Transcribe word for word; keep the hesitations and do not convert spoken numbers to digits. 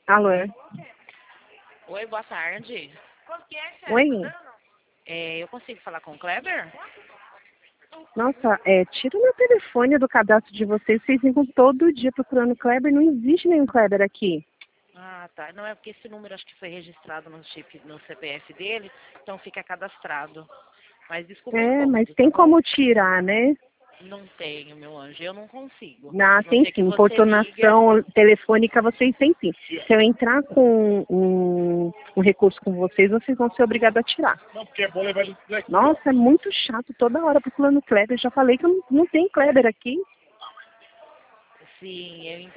Alô? Oi, boa tarde. Oi? É, eu consigo falar com o Kleber? Nossa, é, tira o meu telefone do cadastro de vocês. Vocês ficam todo dia procurando Kleber. Não existe nenhum Kleber aqui. Ah, tá. Não é porque esse número acho que foi registrado no chip, no C P F dele, então fica cadastrado. Mas desculpa o É, mas incômodo, tá tem bom? como tirar, né? Não tenho, meu anjo, eu não consigo. Na, A não tem ser que sim. você liga. Importunação telefônica vocês têm sim. Se eu entrar com um, um recurso com vocês, vocês vão ser obrigados a tirar. Nossa, é muito chato toda hora procurando Kleber. Já falei que não, não tem Kleber aqui. Sim, eu